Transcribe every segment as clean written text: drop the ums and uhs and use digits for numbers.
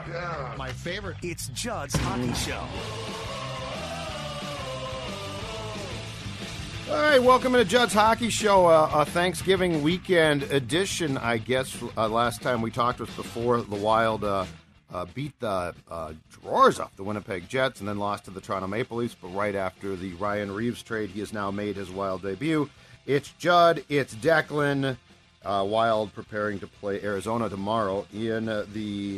Yeah. My favorite. It's Judd's Hockey Show. All right, welcome to Judd's Hockey Show, a Thanksgiving weekend edition, I guess. Last time we talked was before the Wild beat the drawers off the Winnipeg Jets and then lost to the Toronto Maple Leafs. But right after the Ryan Reeves trade, he has now made his Wild debut. It's Judd, it's Declan. Wild preparing to play Arizona tomorrow in the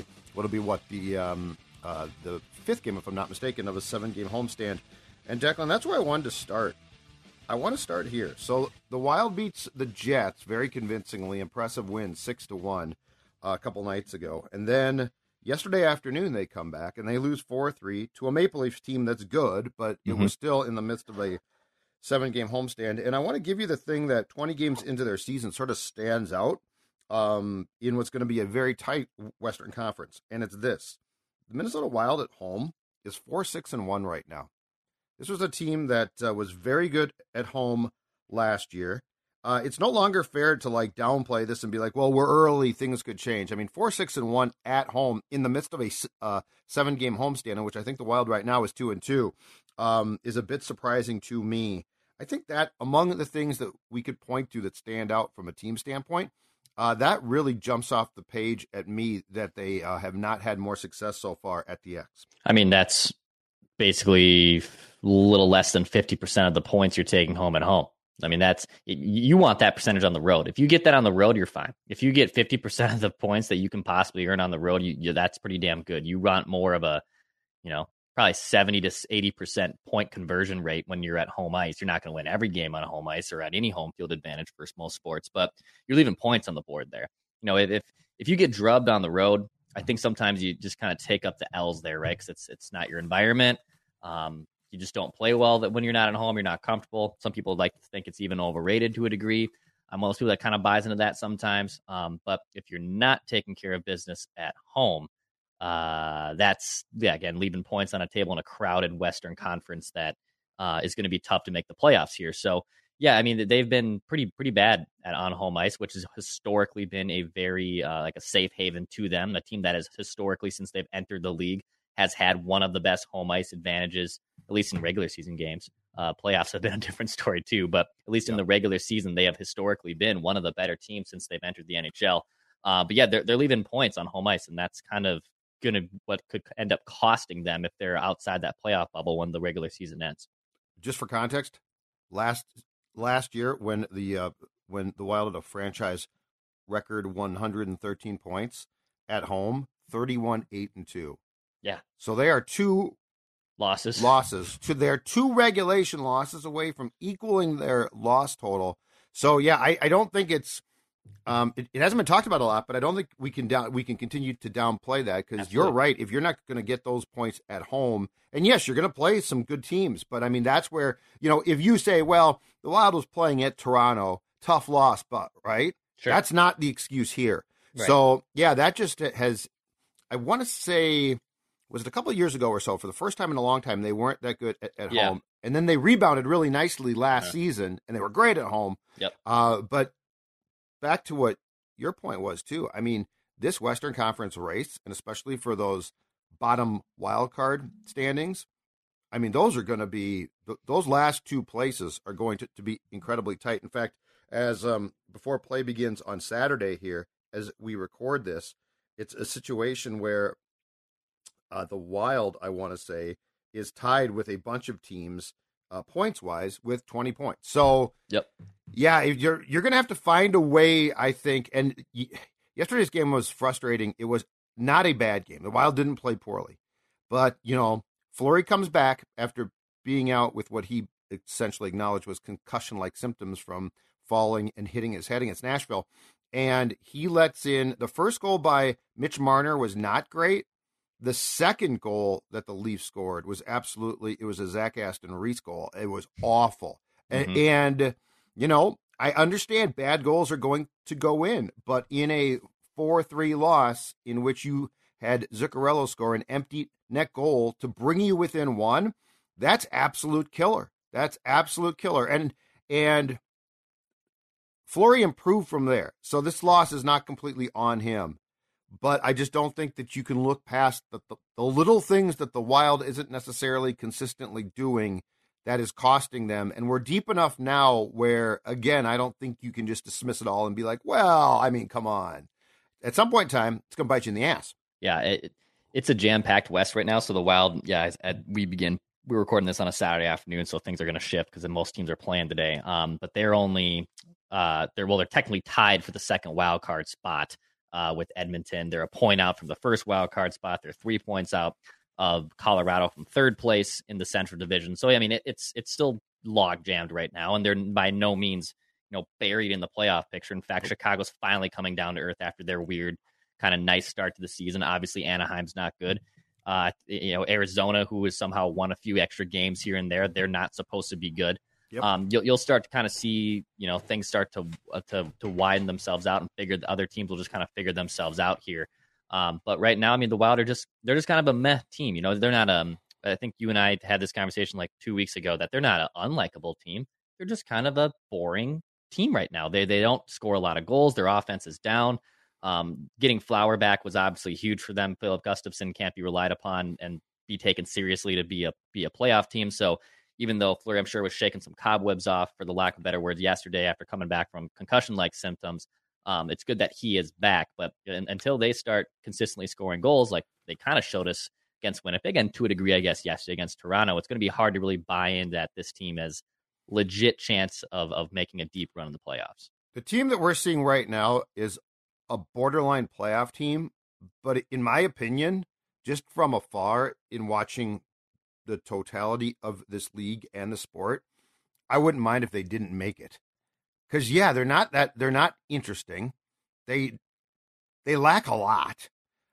fifth game, if I'm not mistaken, of a 7-game homestand. And Declan, that's where I wanted to start. I want to start here. So the Wild beats the Jets very convincingly, impressive win, 6-1 a couple nights ago. And then yesterday afternoon they come back and they lose 4-3 to a Maple Leafs team that's good, but it was still in the midst of a 7-game homestand. And I want to give you the thing that 20 games into their season sort of stands out in what's going to be a very tight Western Conference. And it's this. The Minnesota Wild at home is 4-6-1 right now. This was a team that was very good at home last year. It's no longer fair to downplay this and be like, well, we're early, things could change. I mean, 4-6-1 at home in the midst of a 7-game homestand, in which I think the Wild right now is 2-2, is a bit surprising to me. I think that among the things that we could point to that stand out from a team standpoint, that really jumps off the page at me that they have not had more success so far at the X. I mean, that's basically a little less than 50% of the points you're taking home at home. I mean, you want that percentage on the road. If you get that on the road, you're fine. If you get 50% of the points that you can possibly earn on the road, that's pretty damn good. You want more of a, probably 70 to 80% point conversion rate when you're at home ice. You're not going to win every game on a home ice or at any home field advantage for most sports, but you're leaving points on the board there. If you get drubbed on the road, I think sometimes you just kind of take up the L's there, right? Because it's not your environment. You just don't play well. That when you're not at home, you're not comfortable. Some people like to think it's even overrated to a degree. I'm one of those people that kind of buys into that sometimes. But if you're not taking care of business at home, again, leaving points on a table in a crowded Western Conference that is going to be tough to make the playoffs here. So, yeah, I mean, they've been pretty bad on home ice, which has historically been a very a safe haven to them. A team that has historically, since they've entered the league, has had one of the best home ice advantages, at least in regular season games. Playoffs have been a different story too, but at least in the regular season, they have historically been one of the better teams since they've entered the NHL. But yeah, they're leaving points on home ice, and that's kind of what could end up costing them if they're outside that playoff bubble when the regular season ends. Just for context, last year when the Wild had a franchise record 113 points at home, 31-8-2. Yeah. So they are two losses to their 2 regulation losses away from equaling their loss total. So yeah, I don't think it's it hasn't been talked about a lot, but I don't think we can continue to downplay that, because you're right. If you're not going to get those points at home, and yes, you're going to play some good teams, but I mean, that's where, if you say, well, the Wild was playing at Toronto, tough loss, but right. Sure. That's not the excuse here. Right. So yeah, that just has, I want to say, was it a couple of years ago or so, for the first time in a long time, they weren't that good at home. And then they rebounded really nicely last season, and they were great at home. Yep. But back to what your point was, too. I mean, this Western Conference race, and especially for those bottom wild card standings, I mean, those are going to be, those last 2 places are going to be incredibly tight. In fact, as before play begins on Saturday here, as we record this, it's a situation where the Wild, I want to say, is tied with a bunch of teams points-wise with 20 points. So, yeah, you're going to have to find a way, I think. And yesterday's game was frustrating. It was not a bad game. The Wild didn't play poorly. But, Fleury comes back after being out with what he essentially acknowledged was concussion-like symptoms from falling and hitting his head against Nashville. And he lets in, the first goal by Mitch Marner was not great. The second goal that the Leafs scored was it was a Zach Aston Reese goal. It was awful. And, I understand bad goals are going to go in, but in a 4-3 loss in which you had Zuccarello score an empty net goal to bring you within 1, that's absolute killer. And Fleury improved from there. So this loss is not completely on him. but I just don't think that you can look past the little things that the Wild isn't necessarily consistently doing that is costing them. And we're deep enough now where, again, I don't think you can just dismiss it all and be like, well, I mean, come on. At some point in time, it's going to bite you in the ass. Yeah, it's a jam-packed West right now. So the Wild, we're recording this on a Saturday afternoon, so things are going to shift because most teams are playing today. But they're only, they're technically tied for the second wild card spot with Edmonton. They're a point out from the first wild card spot. They're 3 points out of Colorado from third place in the Central Division. So I mean, it's still log jammed right now, and they're by no means buried in the playoff picture. In fact, Chicago's finally coming down to earth after their weird kind of nice start to the season. Obviously, Anaheim's not good. Arizona, who has somehow won a few extra games here and there, they're not supposed to be good. Yep. You'll start to kind of see, things start to widen themselves out, and figure the other teams will just kind of figure themselves out here. But right now, I mean, the Wild they're just kind of a meh team. They're not I think you and I had this conversation like 2 weeks ago that they're not an unlikable team. They're just kind of a boring team right now. They don't score a lot of goals. Their offense is down. Getting Flower back was obviously huge for them. Philip Gustafsson can't be relied upon and be taken seriously to be a playoff team. So even though Fleury, I'm sure, was shaking some cobwebs off, for the lack of better words, yesterday after coming back from concussion-like symptoms, it's good that he is back. But until they start consistently scoring goals, like they kind of showed us against Winnipeg, and to a degree, I guess, yesterday against Toronto, it's going to be hard to really buy in that this team has legit chance of making a deep run in the playoffs. The team that we're seeing right now is a borderline playoff team, but in my opinion, just from afar, in watching the totality of this league and the sport, I wouldn't mind if they didn't make it. Because they're not interesting. They lack a lot.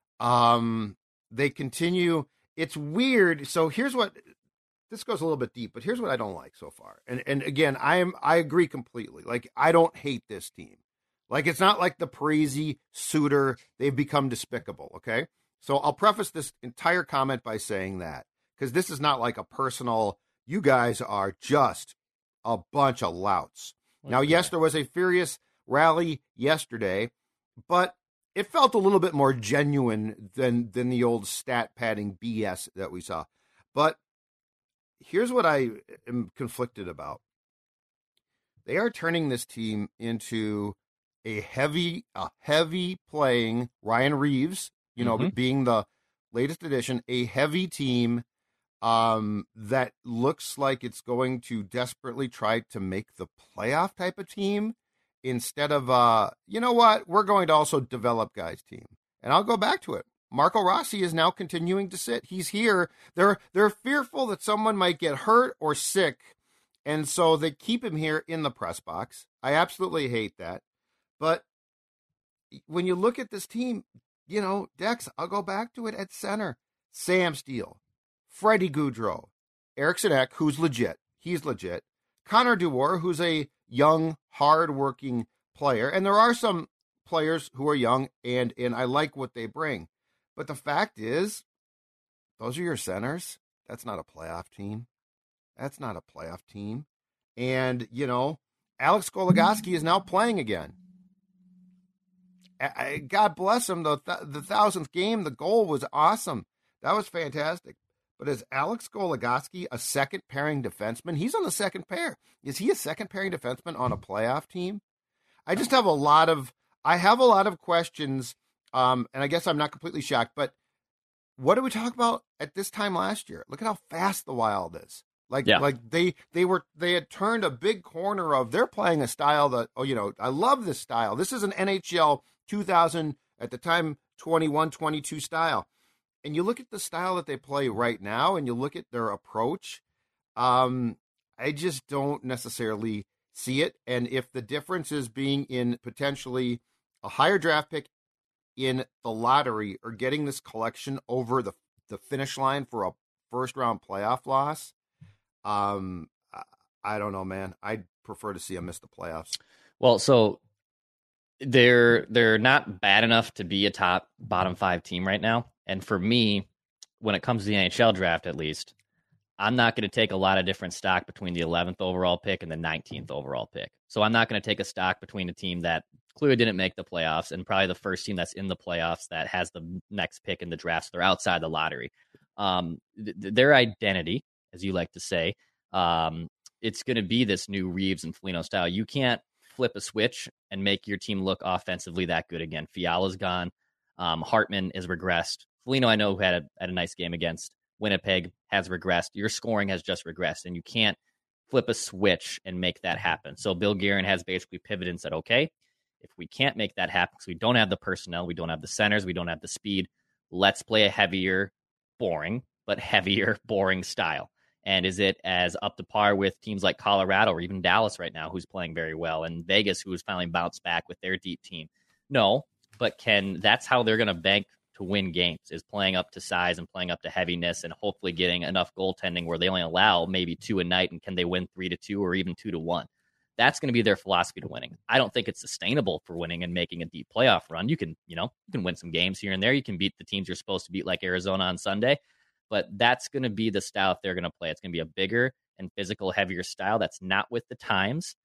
They continue. It's weird. So this goes a little bit deep, but here's what I don't like so far. And again, I agree completely. Like, I don't hate this team. Like, it's not like the Parise, Suter, they've become despicable, okay? So I'll preface this entire comment by saying that, because this is not like a personal, you guys are just a bunch of louts. Okay. Now, yes, there was a furious rally yesterday, but it felt a little bit more genuine than the old stat padding BS that we saw. But here's what I am conflicted about. They are turning this team into a heavy playing Ryan Reeves, being the latest addition, a heavy team that looks like it's going to desperately try to make the playoff type of team instead of, we're going to also develop guys team. And I'll go back to it. Marco Rossi is now continuing to sit. He's here. They're fearful that someone might get hurt or sick, and so they keep him here in the press box. I absolutely hate that. But when you look at this team, Dex, I'll go back to it at center. Sam Steele, Freddie Gaudreau, Eriksson Ek, who's legit. He's legit. Connor Dewar, who's a young, hard-working player. And there are some players who are young, and I like what they bring. But the fact is, those are your centers. That's not a playoff team. And, Alex Goligoski is now playing again. God bless him. The 1,000th game, the goal was awesome. That was fantastic. But is Alex Goligoski a second pairing defenseman? He's on the second pair. Is he a second pairing defenseman on a playoff team? I just have a lot of questions. And I guess I'm not completely shocked, but what did we talk about at this time last year? Look at how fast the Wild is. Like they had turned a big corner of, they're playing a style that, I love this style. This is an NHL 2000 at the time 21-22 style. And you look at the style that they play right now, and you look at their approach. I just don't necessarily see it. And if the difference is being in potentially a higher draft pick in the lottery or getting this collection over the finish line for a first round playoff loss, I don't know, man. I'd prefer to see them miss the playoffs. Well, so they're not bad enough to be a top bottom five team right now. And for me, when it comes to the NHL draft, at least, I'm not going to take a lot of different stock between the 11th overall pick and the 19th overall pick. So I'm not going to take a stock between a team that clearly didn't make the playoffs, and probably the first team that's in the playoffs that has the next pick in the draft. So they're outside the lottery. Their identity, as you like to say, it's going to be this new Reeves and Foligno style. You can't flip a switch and make your team look offensively that good again. Fiala's gone. Hartman is regressed. Foligno, I know, had a nice game against Winnipeg, has regressed. Your scoring has just regressed, and you can't flip a switch and make that happen. So Bill Guerin has basically pivoted and said, okay, if we can't make that happen because we don't have the personnel, we don't have the centers, we don't have the speed, let's play a heavier, boring style. And is it as up to par with teams like Colorado or even Dallas right now, who's playing very well, and Vegas, who has finally bounced back with their deep team? No, but that's how they're going to bank to win games, is playing up to size and playing up to heaviness and hopefully getting enough goaltending where they only allow maybe 2 a night, and can they win 3-2 or even 2-1? That's going to be their philosophy to winning. I don't think it's sustainable for winning and making a deep playoff run. You can win some games here and there. You can beat the teams you're supposed to beat, like Arizona on Sunday. But that's going to be the style they're going to play. It's going to be a bigger and physical, heavier style that's not with the times.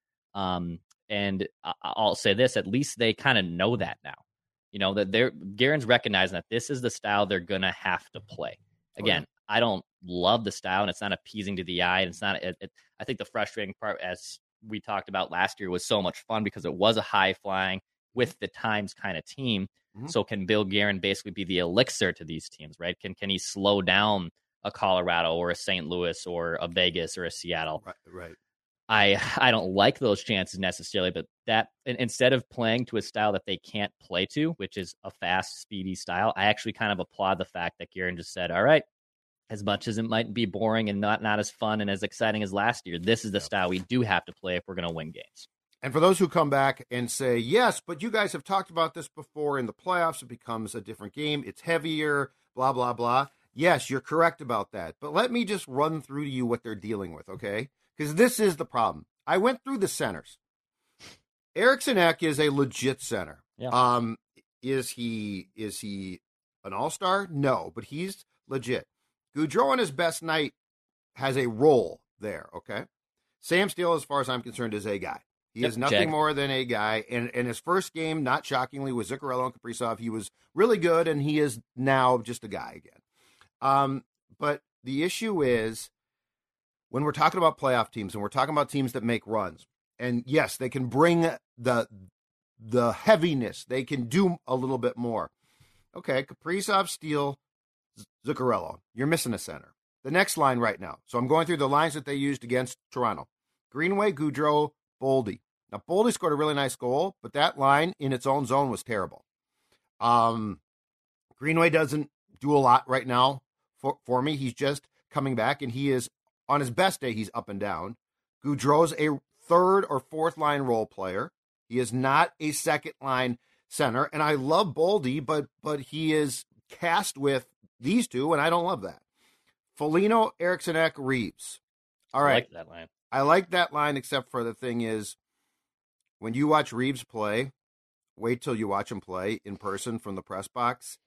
And I'll say this, at least they kind of know that now. That Guerin's recognizing that this is the style they're going to have to play. Again, I don't love the style, and it's not appeasing to the eye. And it's not. I think the frustrating part, as we talked about last year, was so much fun because it was a high-flying, with the times kind of team. Mm-hmm. So can Bill Guerin basically be the elixir to these teams, right? Can he slow down a Colorado or a St. Louis or a Vegas or a Seattle? Right. I don't like those chances necessarily, but that instead of playing to a style that they can't play to, which is a fast, speedy style, I actually kind of applaud the fact that Guerin just said, all right, as much as it might be boring and not as fun and as exciting as last year, this is the style we do have to play if we're going to win games. And for those who come back and say, yes, but you guys have talked about this before in the playoffs, it becomes a different game, it's heavier, blah, blah, blah. Yes, you're correct about that. But let me just run through to you what they're dealing with, okay? Because this is the problem. I went through the centers. Eriksson Ek is a legit center. Yeah. Is he an all-star? No, but he's legit. Gaudreau on his best night has a role there, okay? Sam Steele, as far as I'm concerned, is a guy. He is nothing more than a guy. And his first game, not shockingly, with Zuccarello and Kaprizov, he was really good, and he is now just a guy again. But the issue is, when we're talking about playoff teams and we're talking about teams that make runs, and yes, they can bring the heaviness. They can do a little bit more. Okay, Kaprizov, Steele, Zuccarello. You're missing a center. The next line right now. So I'm going through the lines that they used against Toronto. Greenway, Gaudreau, Boldy. Now, Boldy scored a really nice goal, but that line in its own zone was terrible. Greenway doesn't do a lot right now for me. He's just coming back, and he is, on his best day, he's up and down. Gaudreau's a third or fourth line role player. He is not a second line center, and I love Boldy, but he is cast with these two, and I don't love that. Foligno, Eriksson Ek, Reeves. All right. I like that line. I like that line, except for the thing is, when you watch Reeves play, wait till you watch him play in person from the press box.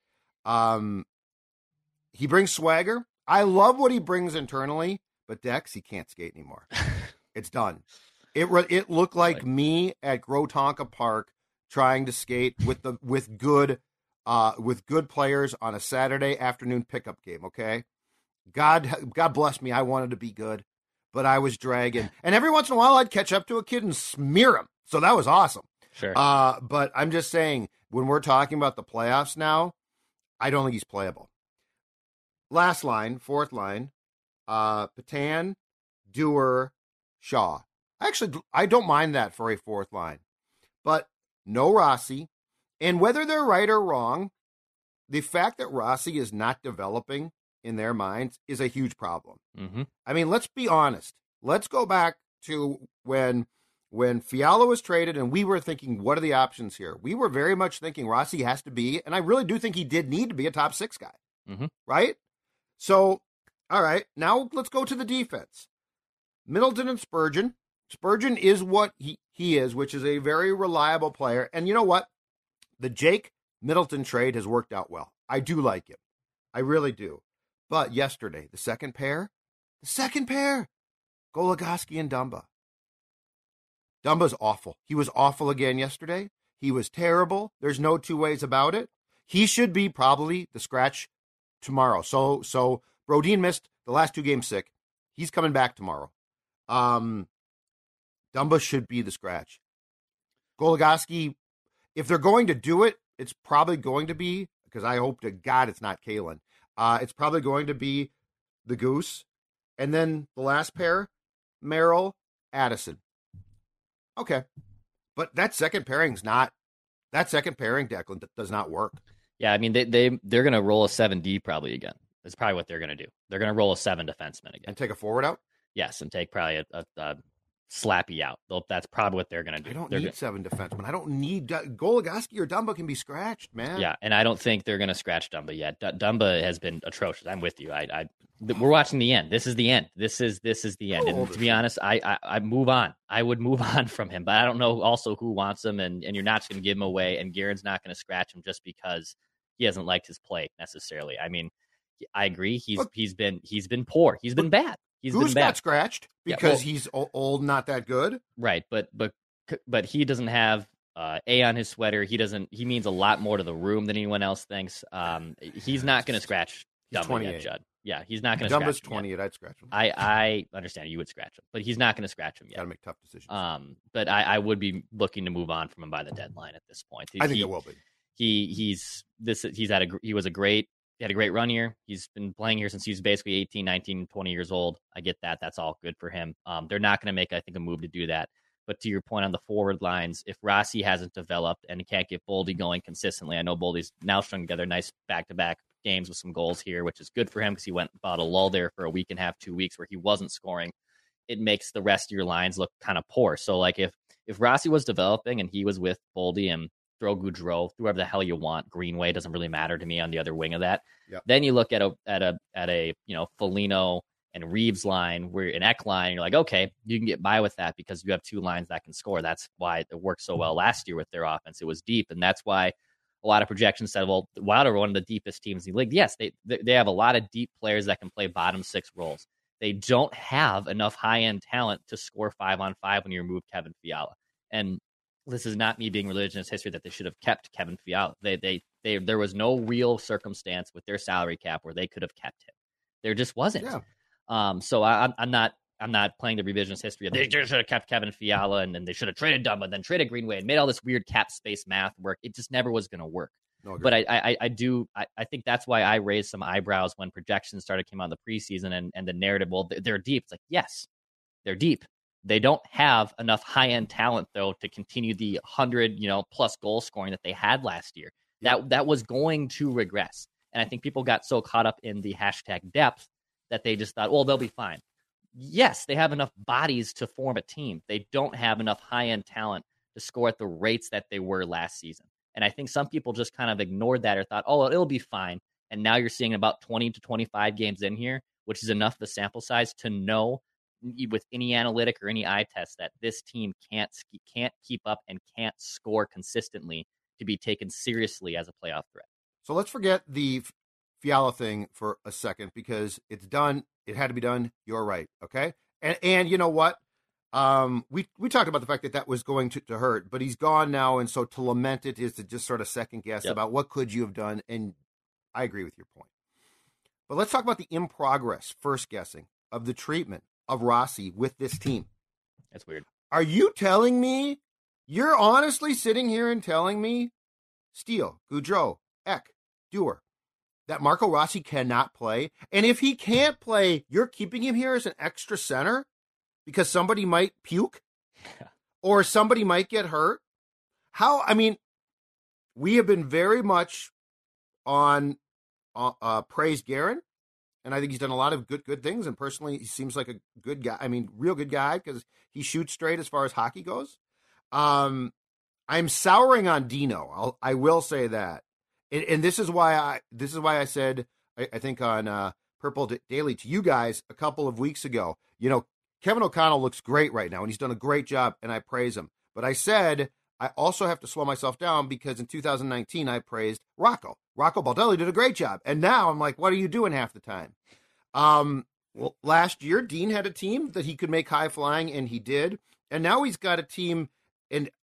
He brings swagger. I love what he brings internally, but Dex, he can't skate anymore. It's done. It looked like me at Grotonka Park trying to skate with good players on a Saturday afternoon pickup game. Okay, God bless me. I wanted to be good, but I was dragging. And every once in a while, I'd catch up to a kid and smear him. So that was awesome. Sure. But I'm just saying, when we're talking about the playoffs now, I don't think he's playable. Last line, fourth line, Petan, Dewar, Shaw. Actually, I don't mind that for a fourth line. But no Rossi. And whether they're right or wrong, the fact that Rossi is not developing in their minds is a huge problem. Mm-hmm. I mean, let's be honest. Let's go back to when Fiala was traded and we were thinking, what are the options here? We were very much thinking Rossi has to be, and I really do think he did need to be a top six guy. Mm-hmm. Right? So, all right, now let's go to the defense. Middleton and Spurgeon. Spurgeon is what he is, which is a very reliable player. And you know what? The Jake Middleton trade has worked out well. I do like it. I really do. But yesterday, the second pair, Goligoski and Dumba. Dumba's awful. He was awful again yesterday. He was terrible. There's no two ways about it. He should be probably the scratch tomorrow. So Brodin missed the last 2 games sick. He's coming back tomorrow. Dumba should be the scratch. Goligoski, if they're going to do it, it's probably going to be, because I hope to God it's not Kalen. It's probably going to be the Goose. And then the last pair, Merrill, Addison. Okay. But that second pairing, Declan, does not work. Yeah, I mean, they're going to roll a 7D probably again. That's probably what they're going to do. They're going to roll a 7 defenseman again. And take a forward out? Yes, and take probably a Slappy out. That's probably what they're going to do. I don't need 7 defensemen. I don't need Goligoski or Dumba can be scratched, man. Yeah, and I don't think they're going to scratch Dumba yet. Dumba has been atrocious. I'm with you. We're watching the end. This is the end. This is the end. And to be honest, I move on. I would move on from him, but I don't know also who wants him, and you're not just going to give him away, and Guerin's not going to scratch him just because he hasn't liked his play necessarily. I mean, I agree. He's been poor. He's been bad. Who's got scratched because he's old, not that good, right? But he doesn't have A on his sweater. He means a lot more to the room than anyone else thinks. He's not going to scratch Dumba yet, Judd. Yeah, he's not going to. Dumba's 28. I'd scratch him. I understand you would scratch him, but he's not going to scratch him yet. Got to make tough decisions. But I would be looking to move on from him by the deadline at this point. I think it will be. He had a great run here. He's been playing here since he was basically 18, 19, 20 years old. I get that. That's all good for him. They're not going to make, I think, a move to do that. But to your point on the forward lines, if Rossi hasn't developed and he can't get Boldy going consistently, I know Boldy's now strung together nice back-to-back games with some goals here, which is good for him because he went about a lull there for a week and a half, 2 weeks where he wasn't scoring. It makes the rest of your lines look kind of poor. So like if Rossi was developing and he was with Boldy and throw Goudreau, whoever the hell you want, Greenway doesn't really matter to me on the other wing of that. Yep. Then you look at a Foligno and Reeves line, where an Ek line, you're like, okay, you can get by with that because you have 2 lines that can score. That's why it worked so well last year with their offense. It was deep, and that's why a lot of projections said, well, the Wild are one of the deepest teams in the league. Yes, they have a lot of deep players that can play bottom 6 roles. They don't have enough high-end talent to score 5-on-5 when you remove Kevin Fiala. And this is not me being religionist history that they should have kept Kevin Fiala. There was no real circumstance with their salary cap where they could have kept him. There just wasn't. Yeah. So I'm not playing the revisionist history of they just should have kept Kevin Fiala and then they should have traded Dumba, then traded Greenway and made all this weird cap space math work. It just never was going to work. No, but I think that's why I raised some eyebrows when projections came out in the preseason and the narrative, well, they're deep. It's like, yes, they're deep. They don't have enough high-end talent, though, to continue the 100, plus goal scoring that they had last year. That was going to regress. And I think people got so caught up in the hashtag depth that they just thought, well, they'll be fine. Yes, they have enough bodies to form a team. They don't have enough high-end talent to score at the rates that they were last season. And I think some people just kind of ignored that or thought, oh, well, it'll be fine. And now you're seeing about 20 to 25 games in here, which is enough the sample size to know with any analytic or any eye test that this team can't keep up and can't score consistently to be taken seriously as a playoff threat. So let's forget the Fiala thing for a second because it's done. It had to be done. You're right. Okay. And you know what? We talked about the fact that was going to hurt, but he's gone now. And so to lament it is to just sort of second guess about what could you have done. And I agree with your point, but let's talk about the in progress first guessing of the treatment of Rossi with this team. That's weird. Are you telling me you're honestly sitting here and telling me Steele, Goudreau, Ek, Dewar, that Marco Rossi cannot play? And if he can't play, you're keeping him here as an extra center because somebody might puke or somebody might get hurt? We have been very much on praise Guerin. And I think he's done a lot of good things. And personally, he seems like a good guy. I mean, real good guy because he shoots straight as far as hockey goes. I'm souring on Dino. I will say that. And this is why I said, I think on Purple Daily to you guys a couple of weeks ago, Kevin O'Connell looks great right now and he's done a great job and I praise him. But I said, I also have to slow myself down because in 2019, I praised Rocco. Rocco Baldelli did a great job. And now I'm like, what are you doing half the time? Well, last year, Dean had a team that he could make high flying, and he did. And now he's got a team, and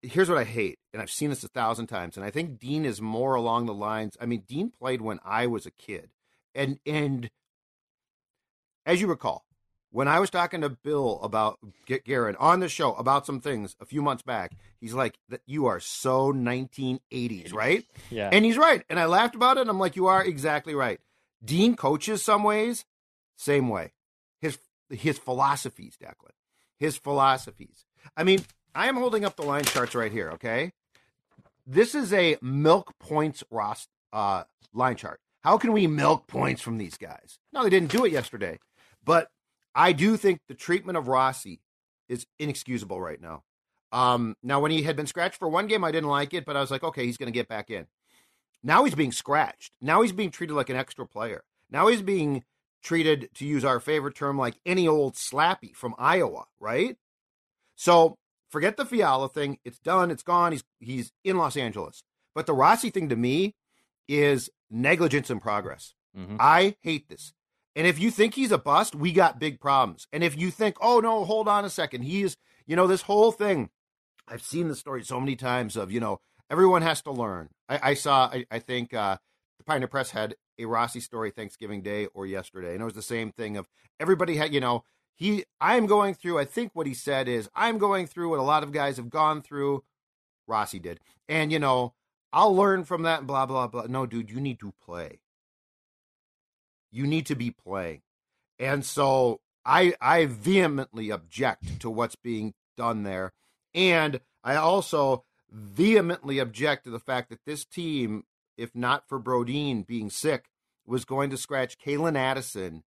here's what I hate, and I've seen this 1,000 times, and I think Dean is more along the lines. I mean, Dean played when I was a kid, and as you recall, when I was talking to Bill about Guerin on the show about some things a few months back, he's like, "You are so 1980s, right?" Yeah, and he's right, and I laughed about it. And I'm like, "You are exactly right." Dean coaches some ways, same way. His philosophies, Declan, his philosophies. I mean, I am holding up the line charts right here. Okay, this is a milk points line chart. How can we milk points from these guys? No, they didn't do it yesterday, but I do think the treatment of Rossi is inexcusable right now. Now, when he had been scratched for one game, I didn't like it, but I was like, okay, he's going to get back in. Now he's being scratched. Now he's being treated like an extra player. Now he's being treated, to use our favorite term, like any old slappy from Iowa, right? So forget the Fiala thing. It's done. It's gone. He's in Los Angeles. But the Rossi thing to me is negligence in progress. Mm-hmm. I hate this. And if you think he's a bust, we got big problems. And if you think, oh, no, hold on a second. He's, this whole thing, I've seen the story so many times of, everyone has to learn. I think the Pioneer Press had a Rossi story Thanksgiving Day or yesterday. And it was the same thing of everybody had, I'm going through, I think what he said is, I'm going through what a lot of guys have gone through. Rossi did. And, I'll learn from that and blah, blah, blah. No, dude, you need to play. You need to be playing. And so I vehemently object to what's being done there. And I also vehemently object to the fact that this team, if not for Brodin being sick, was going to scratch Kalen Addison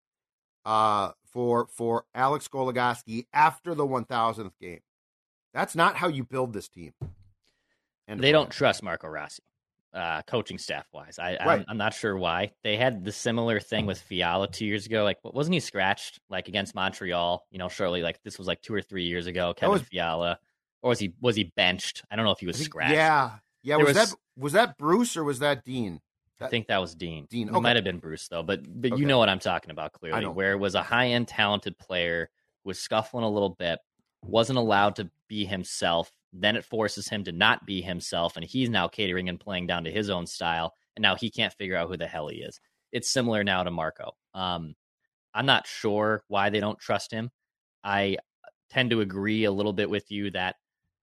for Alex Goligoski after the 1,000th game. That's not how you build this team. And they don't trust Marco Rossi, coaching staff-wise. I'm not sure why. They had the similar thing with Fiala 2 years ago. Like, wasn't he scratched, like, against Montreal? Shortly, like, this was, like, 2 or 3 years ago, Kevin Fiala. Or was he benched? I don't know if he was scratched. Yeah. Was that Bruce or was that Dean? I think that was Dean. Dean. It might have been Bruce, though. But okay. You know what I'm talking about, clearly. Where it was a high-end talented player who was scuffling a little bit, wasn't allowed to be himself. Then it forces him to not be himself, and he's now catering and playing down to his own style, and now he can't figure out who the hell he is. It's similar now to Marco. I'm not sure why they don't trust him. I tend to agree a little bit with you that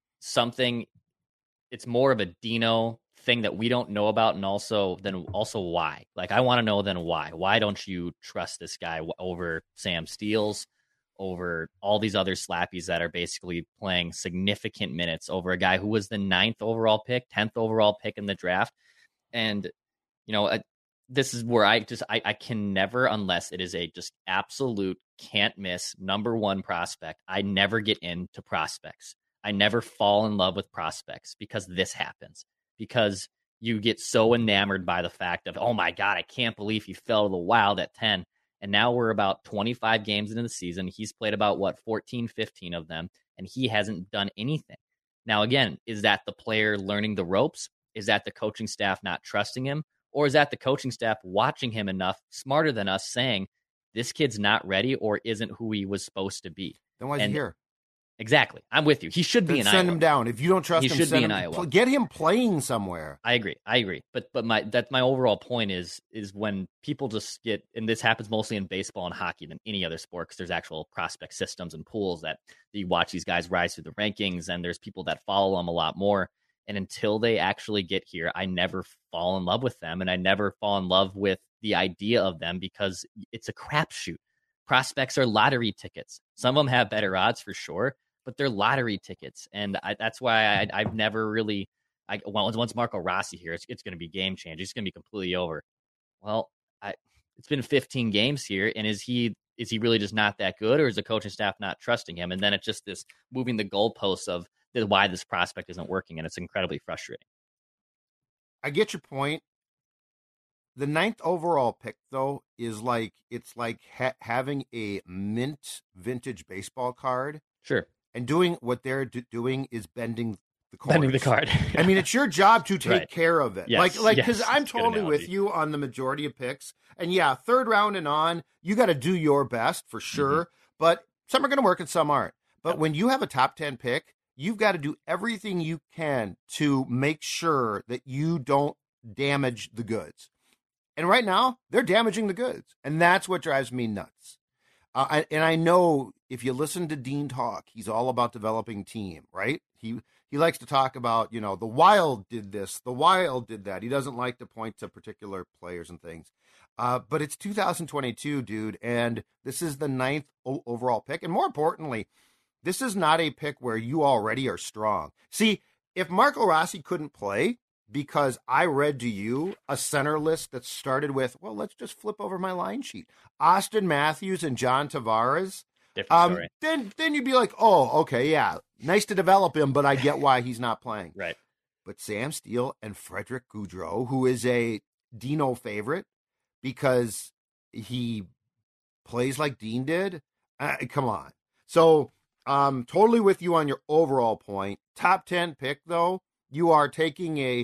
it's more of a Dino thing that we don't know about, and also why. Like, I want to know then why. Why don't you trust this guy over Sam Steels, over all these other slappies that are basically playing significant minutes, over a guy who was the 9th overall pick, 10th overall pick in the draft? And, this is where I can never, unless it is a just absolute can't miss number one prospect, I never get into prospects. I never fall in love with prospects because this happens. Because you get so enamored by the fact of, oh my God, I can't believe he fell to the Wild at 10. And now we're about 25 games into the season. He's played about, 14, 15 of them, and he hasn't done anything. Now, again, is that the player learning the ropes? Is that the coaching staff not trusting him? Or is that the coaching staff watching him enough, smarter than us, saying, this kid's not ready or isn't who he was supposed to be? Then why is he here? Exactly. I'm with you. He should be in Iowa. Send him down. If you don't trust him, send him in Iowa. Get him playing somewhere. I agree. But my overall point is when people just get, and this happens mostly in baseball and hockey than any other sport, because there's actual prospect systems and pools that you watch these guys rise through the rankings, and there's people that follow them a lot more. And until they actually get here, I never fall in love with them, and I never fall in love with the idea of them, because it's a crapshoot. Prospects are lottery tickets. Some of them have better odds for sure, but they're lottery tickets. And that's why I've never really, once Marco Rossi here, it's going to be game changer. It's going to be completely over. Well, it's been 15 games here, and is he really just not that good, or is the coaching staff not trusting him? And then it's just this moving the goalposts of why this prospect isn't working, and it's incredibly frustrating. I get your point. The 9th overall pick, though, is like, it's like having a mint vintage baseball card. Sure. And doing what they're doing is bending the card. Bending the card. I mean, it's your job to take care of it. Yes. Because I'm totally with you on the majority of picks. And yeah, 3rd round and on, you got to do your best for sure. Mm-hmm. But some are going to work and some aren't. But when you have a top 10 pick, you've got to do everything you can to make sure that you don't damage the goods. And right now, they're damaging the goods. And that's what drives me nuts. And I know if you listen to Dean talk, he's all about developing team, right? He likes to talk about, the Wild did this, the Wild did that. He doesn't like to point to particular players and things. But it's 2022, dude, and this is the 9th overall pick. And more importantly, this is not a pick where you already are strong. See, if Marco Rossi couldn't play because I read to you a center list that started with, well, let's just flip over my line sheet, Austin Matthews and John Tavares, Different story. then you'd be like, oh, okay, yeah, nice to develop him, but I get why he's not playing. Right. But Sam Steele and Frederick Gaudreau, who is a Dino favorite because he plays like Dean did, come on. So totally with you on your overall point. Top 10 pick, though. You're taking a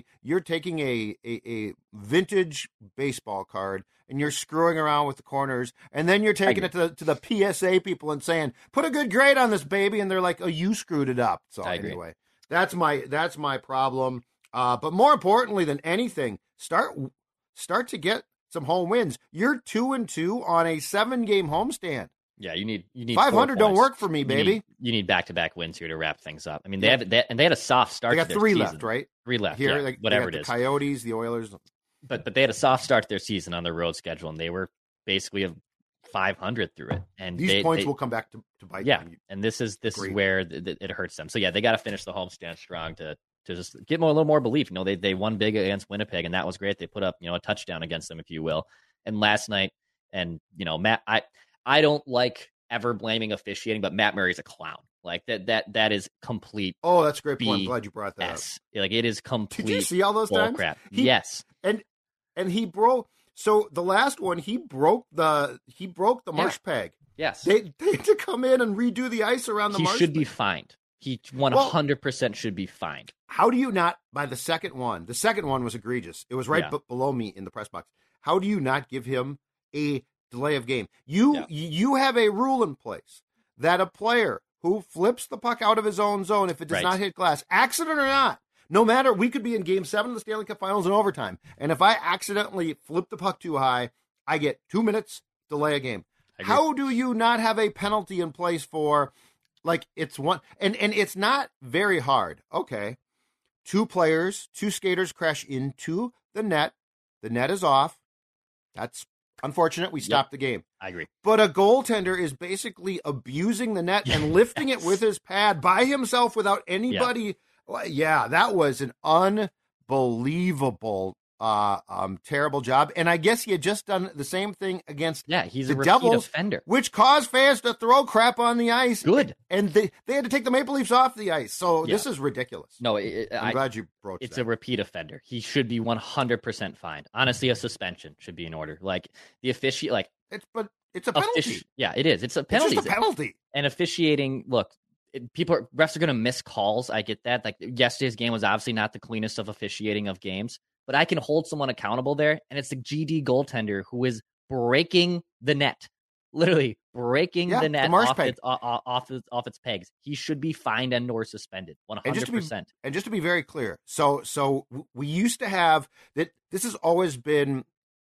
vintage baseball card and you're screwing around with the corners, and then you're taking it to the PSA people and saying, put a good grade on this baby, and they're like, oh, you screwed it up. So anyway, that's my problem. But more importantly than anything, start to get some home wins. You're 2-2 on a 7-game homestand. Yeah, you need 500 don't work for me, baby. You need back-to-back wins here to wrap things up. I mean, they had a soft start. They got to their 3 season. left, right? 3 left. Here, yeah, whatever it is. The Coyotes, the Oilers, but they had a soft start to their season on their road schedule, and they were basically 500 through it. And these points will come back to bite them. Yeah, and this is where it hurts them. So yeah, they got to finish the homestand strong to just get a little more belief. They won big against Winnipeg, and that was great. They put up a touchdown against them, if you will. And last night, and Matt, I don't like ever blaming officiating, but Matt Murray's a clown. Like that is complete. Oh, that's a great point. I'm glad you brought that up. Like it is complete. Did you see all those times? Crap. Yes. And he broke. So the last one, he broke the marsh peg. Yes. They had to come in and redo the ice around the marsh. He should be fined. He 100% should be fined. How do you not, by the second one? The second one was egregious. It was right below me in the press box. How do you not give him a delay of game? You have a rule in place that a player who flips the puck out of his own zone, if it does not hit glass, accident or not, no matter, we could be in Game 7 of the Stanley Cup Finals in overtime, and if I accidentally flip the puck too high, I get 2 minutes delay a game. How do you not have a penalty in place for, like, it's one, and it's not very hard. Okay, 2 skaters crash into the net. The net is off. That's unfortunate. We stopped the game. I agree. But a goaltender is basically abusing the net and lifting it with his pad by himself without anybody. Yeah, that was an unbelievable, terrible job. And I guess he had just done the same thing against he's the a repeat Devils, offender, which caused fans to throw crap on the ice. Good. And they had to take the Maple Leafs off the ice. So this is ridiculous. No, I'm glad you broached it's that. a repeat offender. He should be 100% fined. Honestly, a suspension should be in order. Like the officiate, like it's a penalty. It is. It's a penalty. It's just a penalty. And officiating, look, refs are going to miss calls. I get that. Like yesterday's game was obviously not the cleanest of officiating of games, but I can hold someone accountable there, and it's the GD goaltender who is breaking the net, literally breaking the net off its pegs. He should be fined and or suspended 100%. And just to be very clear, so we used to have that. This has always been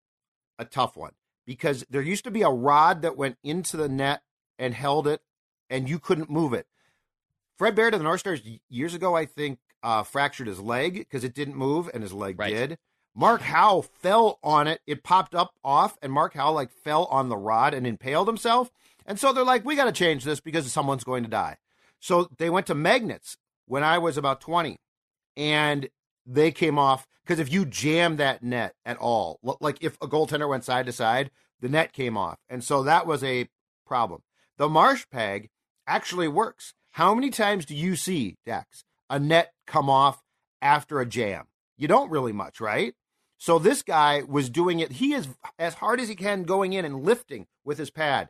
a tough one because there used to be a rod that went into the net and held it, and you couldn't move it. Fred Baird of the North Stars years ago, I think, fractured his leg because it didn't move, and his leg did. Mark Howe fell on it. It popped up off, and Mark Howe fell on the rod and impaled himself. And so they're like, we got to change this because someone's going to die. So they went to magnets when I was about 20, and they came off because if you jam that net at all, like if a goaltender went side to side, the net came off. And so that was a problem. The marsh peg actually works. How many times do you see, Dax, a net come off after a jam? You don't really much, right? So this guy was doing it. He is as hard as he can going in and lifting with his pad.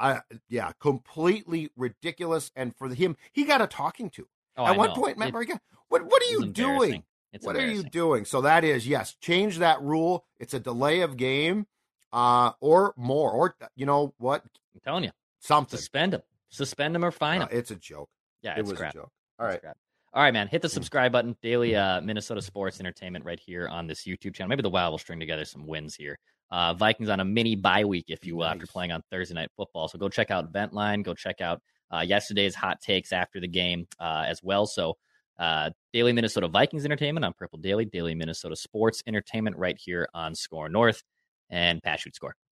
Completely ridiculous. And for him, he got a talking to. At one point, Matt Murray, what are you doing? What are you doing? So that is, yes, change that rule. It's a delay of game or more. Or, you know what? I'm telling you. Something. Suspend him or fine him. It's a joke. Yeah, it was crap. a joke. All right. All right, man. Hit the subscribe button. Daily Minnesota sports entertainment right here on this YouTube channel. Maybe the Wild will string together some wins here. Vikings on a mini bye week, if you will, after playing on Thursday Night Football. So go check out Ventline. Go check out yesterday's hot takes after the game as well. So Daily Minnesota Vikings entertainment on Purple Daily. Daily Minnesota sports entertainment right here on Score North. And Pat Shoot Score.